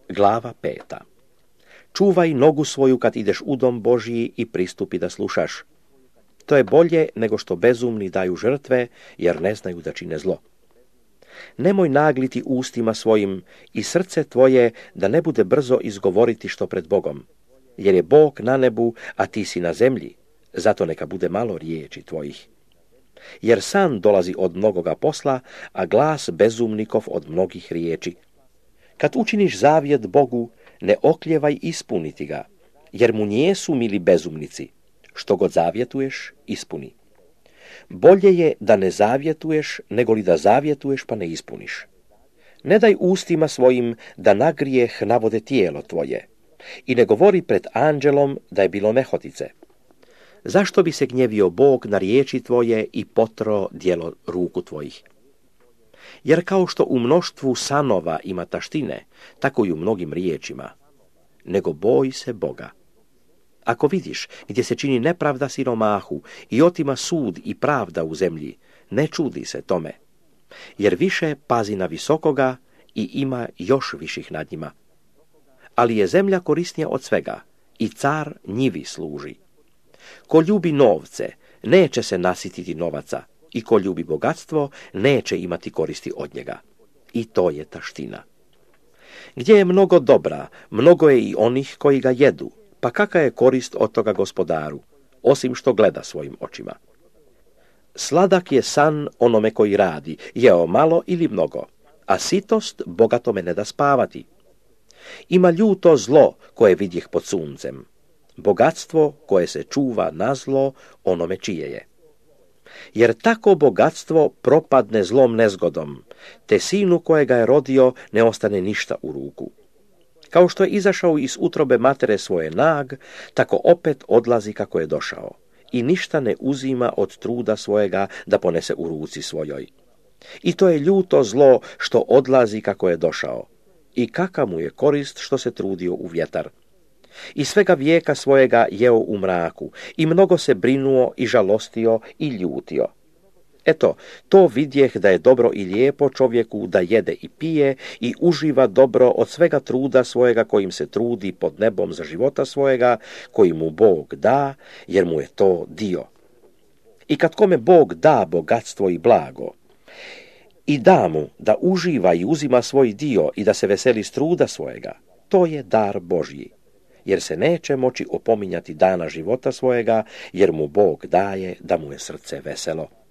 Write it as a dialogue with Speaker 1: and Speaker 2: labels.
Speaker 1: Glava 5. Čuvaj nogu svoju kad ideš u dom Božji i pristupi da slušaš. To je bolje nego što bezumni daju žrtve, jer ne znaju da čine zlo. Nemoj nagliti ustima svojim i srce tvoje da ne bude brzo izgovoriti što pred Bogom, jer je Bog na nebu, a ti si na zemlji, zato neka bude malo riječi tvojih. Jer san dolazi od mnogoga posla, a glas bezumnikov od mnogih riječi. Kad učiniš zavjet Bogu, ne okljevaj ispuniti ga, jer mu nijesu mili bezumnici. Što god zavjetuješ, ispuni. Bolje je da ne zavjetuješ, nego li da zavjetuješ pa ne ispuniš. Ne daj ustima svojim da na grijeh navode tijelo tvoje i ne govori pred anđelom da je bilo nehotice. Zašto bi se gnjevio Bog na riječi tvoje i potro djelo ruku tvojih? Jer kao što u mnoštvu sanova ima taštine, tako i u mnogim riječima. Nego boj se Boga. Ako vidiš gdje se čini nepravda siromahu i otima sud i pravda u zemlji, ne čudi se tome, jer više pazi na visokoga i ima još viših nad njima. Ali je zemlja korisnija od svega i car njivi služi. Ko ljubi novce, neće se nasititi novaca, i ko ljubi bogatstvo, neće imati koristi od njega. I to je taština. Gdje je mnogo dobra, mnogo je i onih koji ga jedu, pa kakva je korist od toga gospodaru, osim što gleda svojim očima. Sladak je san onome koji radi, jeo malo ili mnogo, a sitost bogatome ne da spavati. Ima ljuto zlo koje vidjeh pod suncem, bogatstvo koje se čuva na zlo onome čije je. Jer tako bogatstvo propadne zlom nezgodom, te sinu kojega je rodio ne ostane ništa u ruku. Kao što je izašao iz utrobe matere svoje nag, tako opet odlazi kako je došao i ništa ne uzima od truda svojega da ponese u ruci svojoj. I to je ljuto zlo što odlazi kako je došao i kaka mu je korist što se trudio u vjetar. I svega vijeka svojega jeo u mraku i mnogo se brinuo i žalostio i ljutio. Eto, to vidjeh da je dobro i lijepo čovjeku da jede i pije i uživa dobro od svega truda svojega kojim se trudi pod nebom za života svojega, koji mu Bog da, jer mu je to dio. I kad kome Bog da bogatstvo i blago, i da mu da uživa i uzima svoj dio i da se veseli s truda svojega, to je dar Božji, jer se neće moći opominjati dana života svojega, jer mu Bog daje da mu je srce veselo.